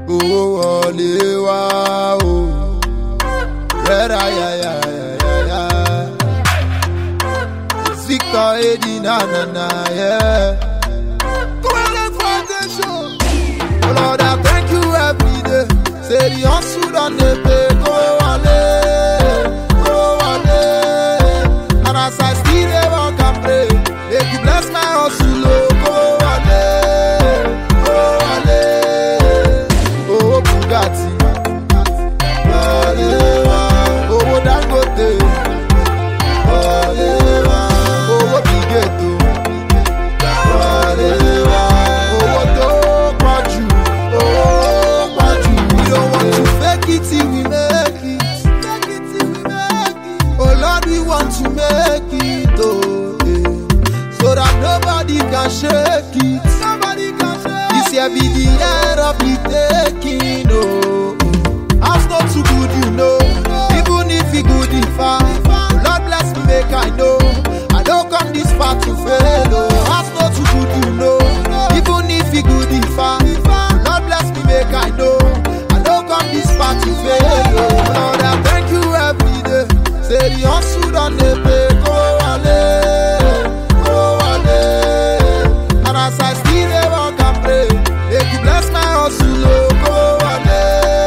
owó wọlé wá o. Rẹ́ra yáyáyáyá. Victor Edi na yeah. Oh Lord, I thank you every day. Say the hustle done dey pay, go wale. And as I still dey work and pray, make you bless my hustle, go wale. Oh Bugatti, oh Dangote, oh Bigeto, oh Tokpaju, oh Paju. We don't want to fake it till we make it. Oh Lord, we want to make it, oh yeah. So that nobody can shake it. This year be the year of the taking, oh. House not too good, you know. Even if he good, if far. Lord bless me, make I know. I don't come this far to fail, oh. House not too good, you know. Even if he good, if far. Lord bless me, make I know. I don't come this far to fail, oh. Lord, I thank you every day. Say the hustle done dey pay, go wale. And as I still dey work and pray, make you bless my hustle, oh, go wale.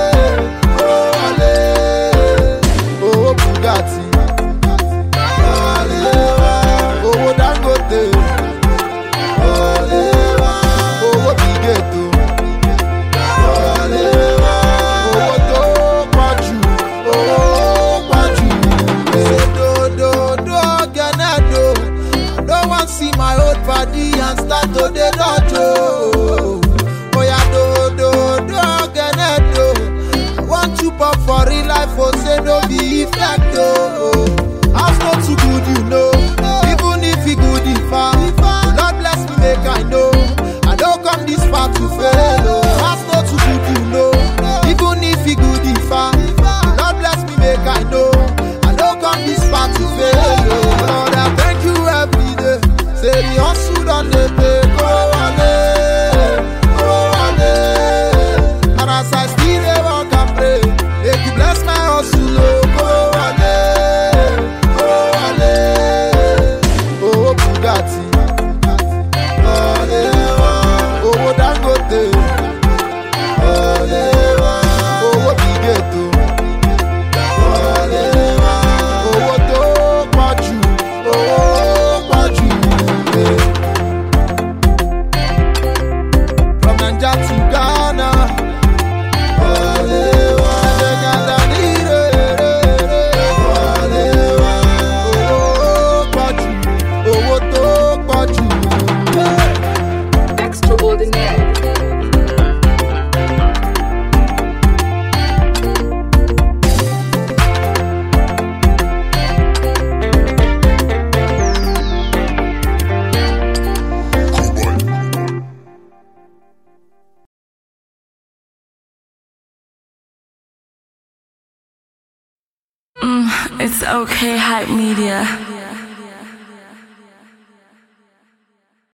Oh Bugatti, oh Dangote, oh Bigeto, oh Tokpaju, oh Paju. Do Ganado. I don't want to see my old body and start to the dojo. Oh yeah, do Ganado. I want to pop for real life, oh say no be effect, oh. House not too good, you know. Even if he good, if far. Lord bless me, make I know. I don't come this far to fail, oh. House not too good, you know. Even if he good, if far. Lord bless me, make I know. I don't come this far to fail, oh. Lord, I thank you every day. Say the hustle done dey pay, go wale. And as I still dey work and pray, make you bless my hustle, oh, go wale. Oh Bugatti, oh Dangote, oh Bigeto, oh Tokpaju, oh Paju. From Naija to Ghana, Extraordinary. It's okay, hype media.